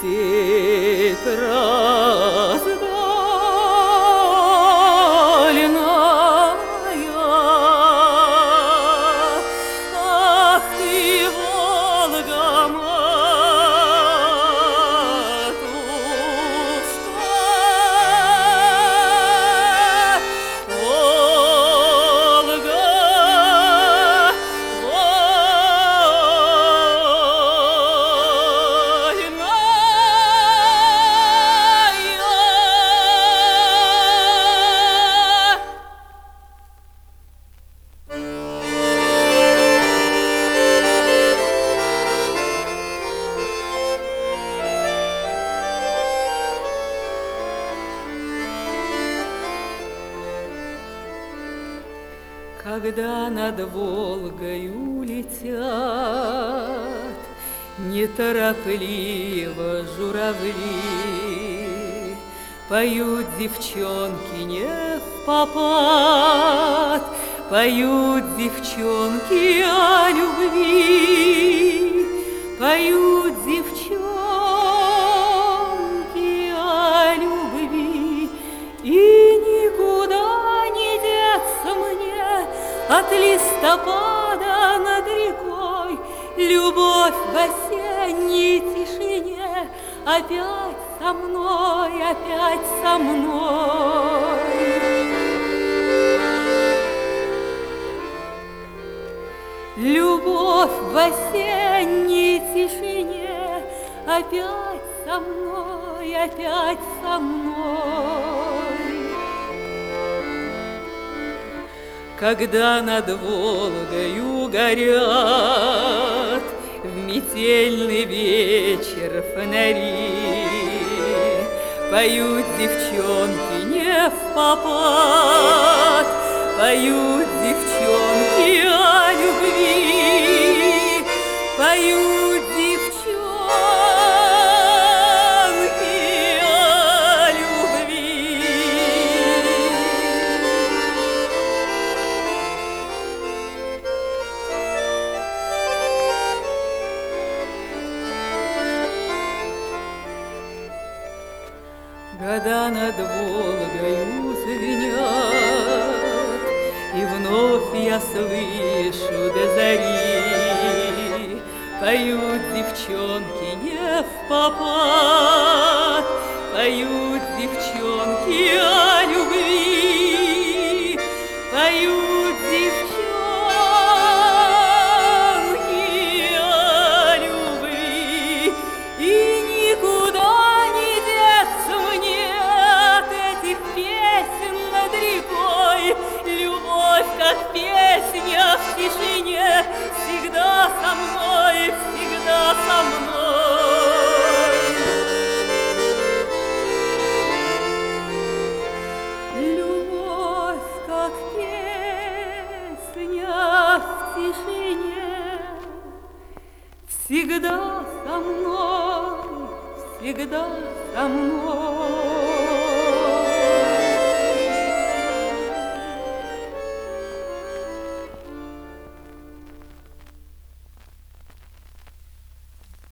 Степь раздольная, ах ты, Волга, матушка, Волга, когда над Волгою летят неторопливо журавли, поют девчонки не впопад, поют девчонки о любви, поют девчонки о любви, и никуда не деться мне от листопада над рекой. Любовь в осенней тишине опять со мной, опять со мной. Любовь в осенней тишине опять со мной, опять со мной. Когда над Волгою горят в метельный вечер фонари, поют девчонки не впопад, поют девчонки о любви, поют девчонки о любви. Года над Волгою звенят, и вновь я слышу до зари, поют девчонки не впопад, поют девчонки о любви, поют девчонки о любви, и никуда не деться мне от этих песен над рекой. Любовь, как песня в тишине, всегда со мной, всегда со мной. Любовь, как песня в тишине, всегда со мной, всегда со мной.